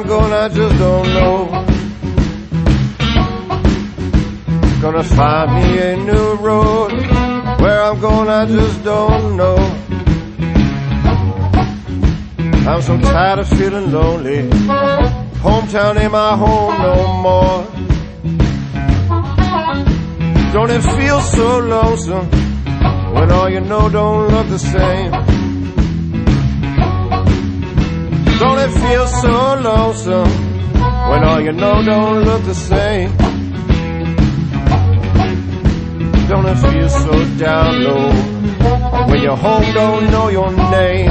I'm going, I just don't know. Gonna find me a new road. Where I'm going, I just don't know. I'm so tired of feeling lonely. Hometown ain't my home no more. Don't it feel so lonesome when all you know don't look the same? Don't it feel so lonesome when all you know don't look the same? Don't it feel so down low when your home don't know your name?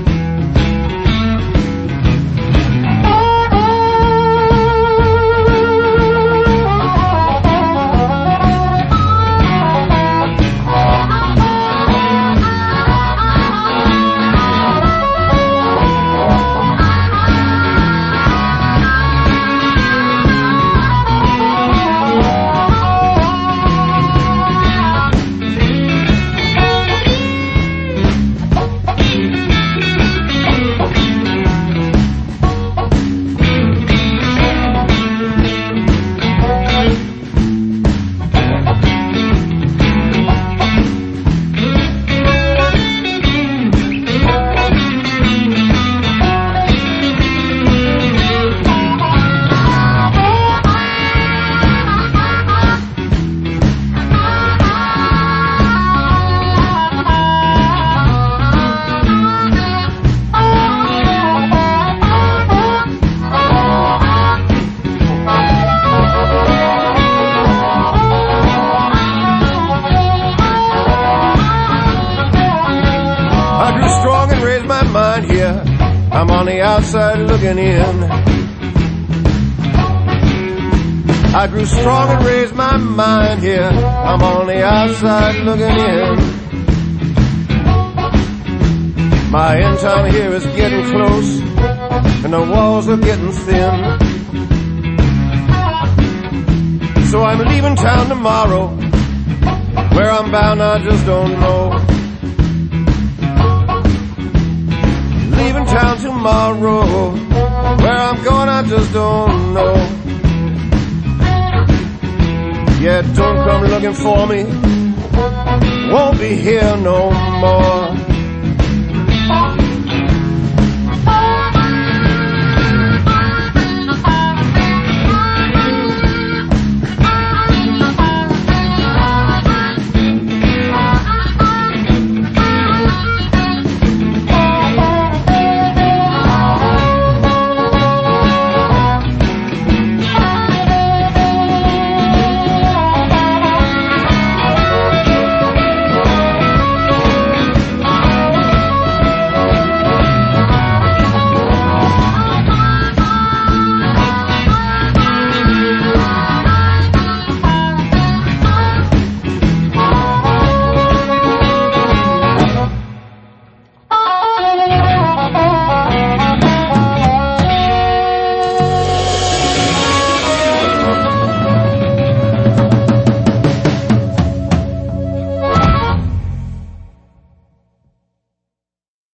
I'm on the outside looking in. I grew strong and raised my mind here. I'm on the outside looking in. My end time here is getting close, and the walls are getting thin. So I'm leaving town tomorrow. Where I'm bound I just don't know. Leaving town tomorrow. Where I'm going I just don't know. Yeah, don't come looking for me. Won't be here no more.